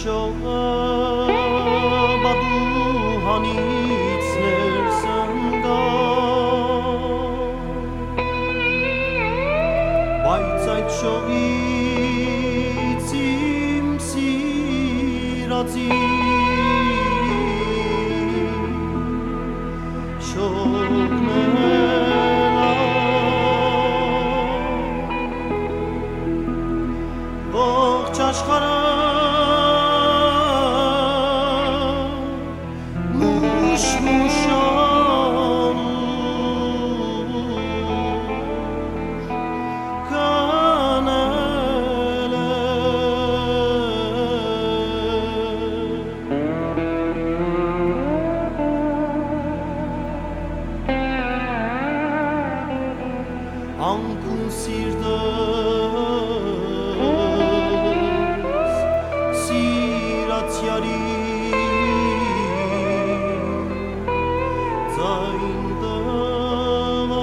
բադուհանից ներս ընկա, բայց այդ շողից իմ սիրածի շողն էլա, ողջ աշխարհը Ankun sirtës Sirat jari Zain dëva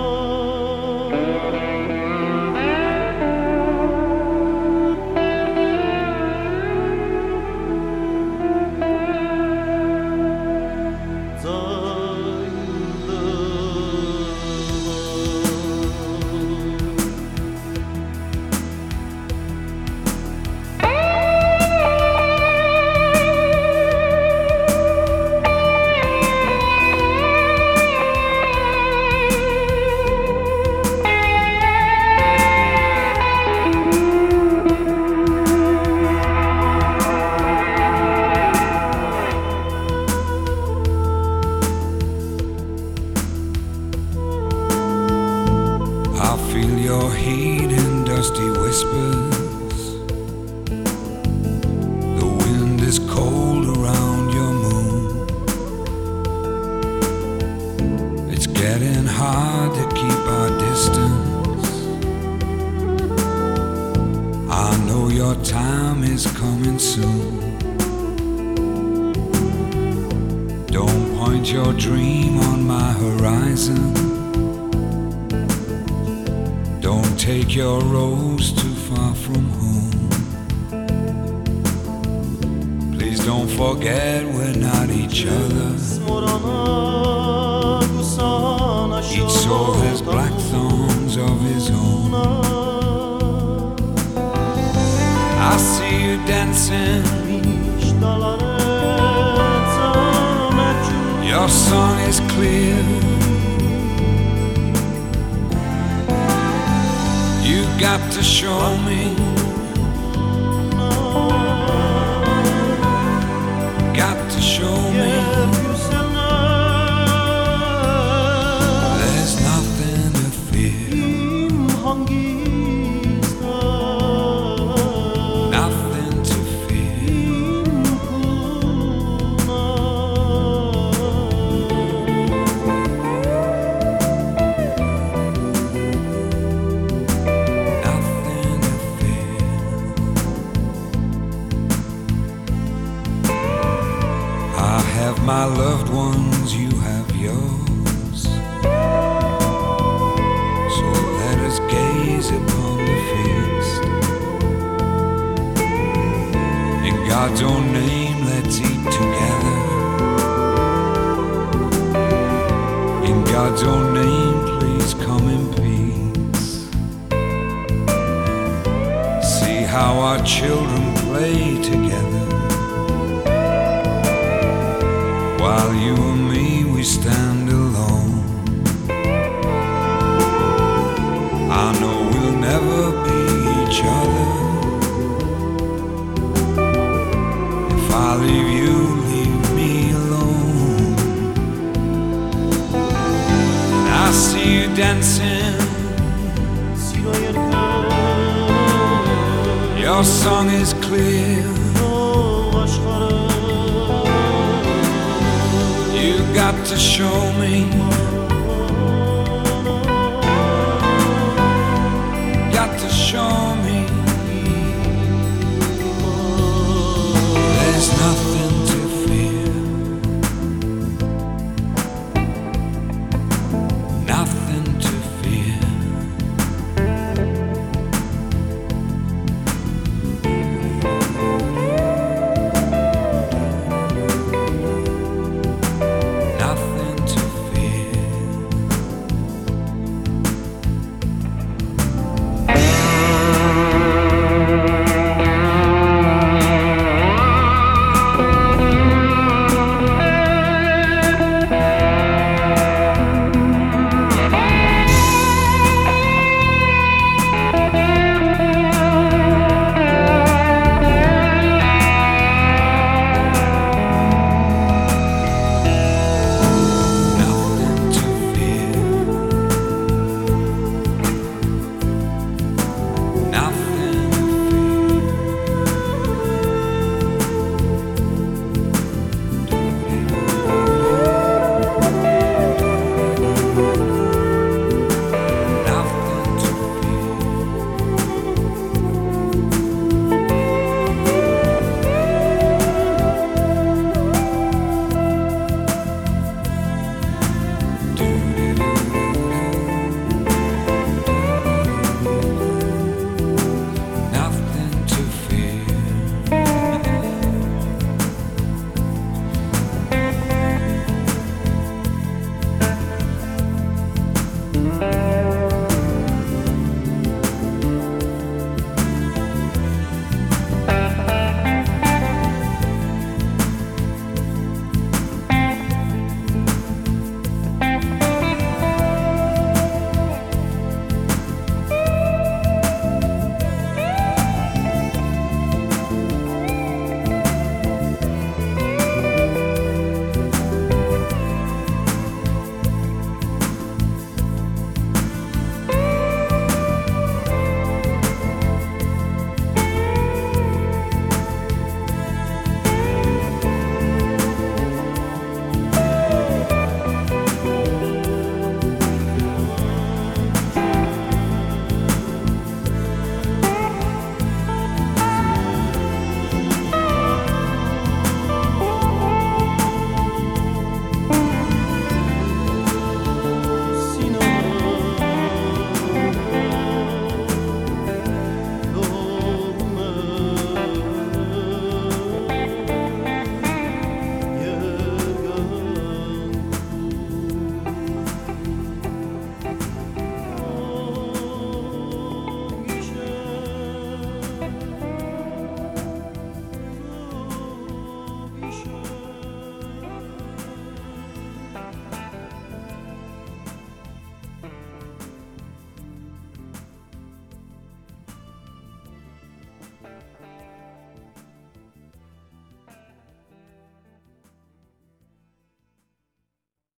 I feel your heat in dusty whispers. The wind is cold around your moon. It's getting hard to keep our distance. I know your time is coming soon. Don't point your dream on my horizon. Don't take your rose too far from home. Please don't forget we're not each other. Each soul has black thorns of his own. I see you dancing. Your song is clear. You got to show me. Got to show me. There's nothing to fear. Nothing to fear. My loved ones, you have yours. So let us gaze upon the feast. In God's own name, let's eat together. In God's own name, please come in peace. See how our children play together. While you and me, we stand alone. I know we'll never be each other. If I leave you, leave me alone. I see you dancing. Your song is clear. You got to show me.